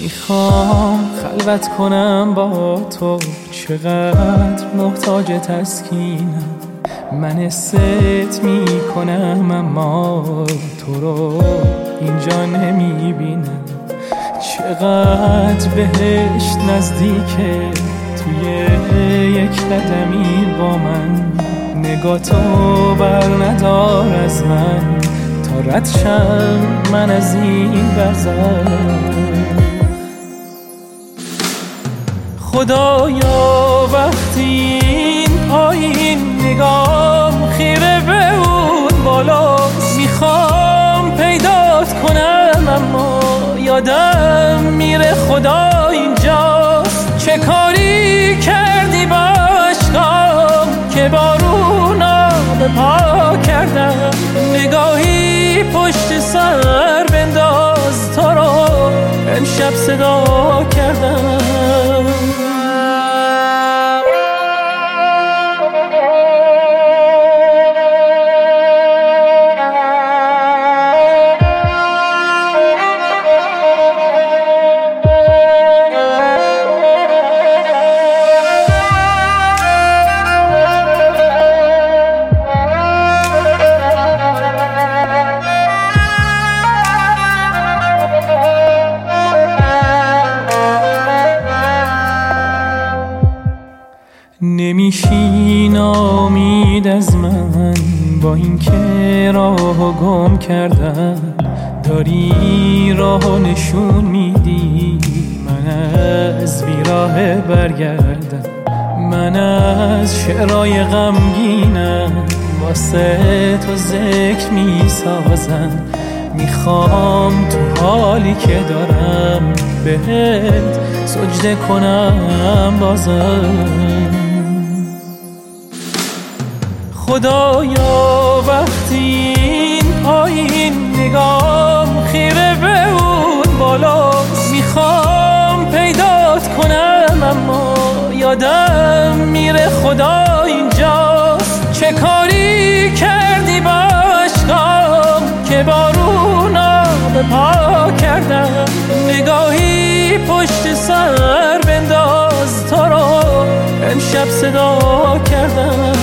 میخوام خلوت کنم با تو، چقدر محتاج تسکینم. من ست میکنم اما تو رو اینجا نمیبینم. چقدر بهشت نزدیکه توی یک قدمی با من. نگاتو بر ندار از من تا رد شم من از این برزخ. خدایا وقتی این پایین نگام خیره به اون بالا، میخوام پیدات کنم اما یادم میره خدا اینجاست. چه کاری کردی با عشقام که بارونا به پا کردم؟ نگاهی پشت سر بنداز، تو رو امشب صدا کردم. نمیشین امید از من با اینکه راهو گم کردم. داری راهو نشون میدی من از بیراه برگردم. من از شعرهای غمگینم واسه تو ذکر میسازم. میخوام تو حالی که دارم بهت سجده کنم بازم. خدایا وقتی این پایین نگام خیره به اون بالا، میخوام پیدات کنم اما یادم میره خدا اینجاست. چه کاری کردی با عشقام که بارونا به پا کردم؟ نگاهی پشت سر بنداز، تو رو امشب صدا کردم.